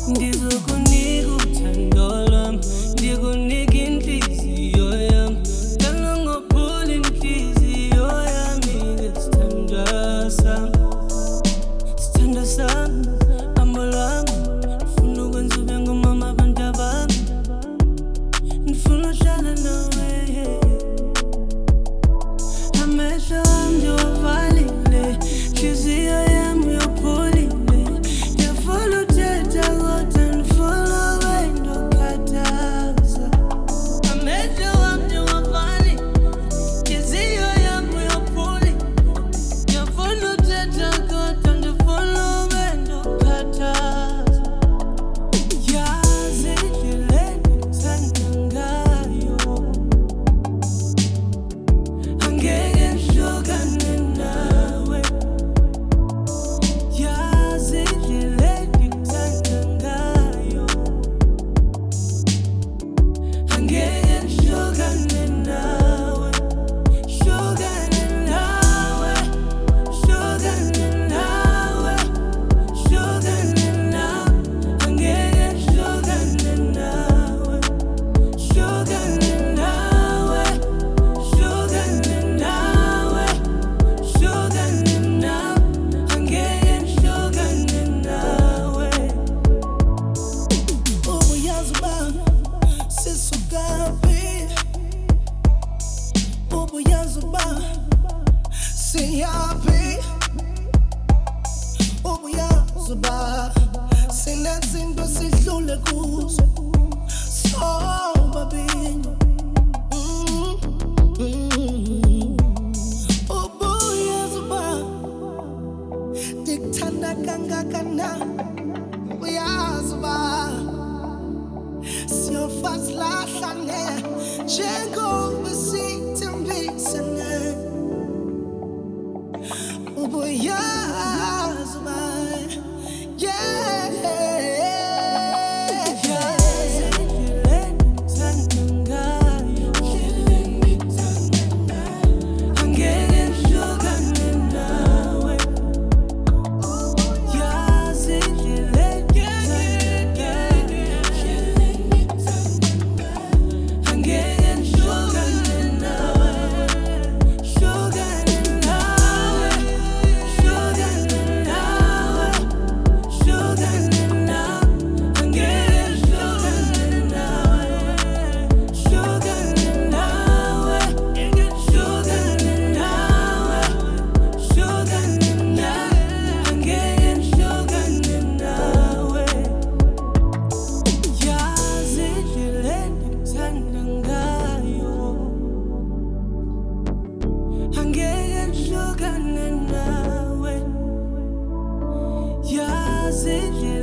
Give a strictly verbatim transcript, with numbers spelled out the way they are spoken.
ndizokunika uthando lwami, ndikunika inhliziyo yami, ngicela ungophuli inhliziyo yami ngesithandwa sami, sithandwa sami, amo lwami, ngifuna ukwenza ube ngumama abantu bami, ngifuna uhlala nawe. Amehlo ami ndiwavalile, inhliziyo yami uyopholile, ngiyafuna uthetha kodwa ngifuna ube ndokhathaza. Amehlo ami ndiwavalile, inhliziyo yami uyopholile, ngiyafuna uthetha kodwa ngifuna ube ndokhathaza. Yazi indlela engikuthanda ngayo, angeke ngihlukane nawe. Yazi indlela engikuthanda ngayo, angeke ngihlukane nawe. Hlukane nawe, hlukane nawe, hlukane nawe, angeke ngihlukane nawe. Hlukane nawe, hlukane nawe, hlukane nawe, angeke ngihlukane nawe. Ubuyazi bami sisukaphi, ubuyazi bami siyaphi, ubuyazi bami sinezinto sidlule kuzo sobabili. Mm, mm. Ubuyazi bami ndikuthanda kangakanani, ubuyazi bami siyofa silahlane njengoba sithembisene. Ubuyazi bami, yeah. Yazi indlela engikuthanda ngayo, angeke ngihlukane nawe. Yazi indlela engikuthanda ngayo, angeke ngihlukane nawe. Hlukane nawe, hlukane nawe, hlukane nawe, angeke ngihlukane nawe. Hlukane nawe, hlukane nawe, hlukane nawe, angeke ngihlukane nawe. Yazi indlela engikuthanda ngayo, angeke ngihlukane nawe. Yazi indlela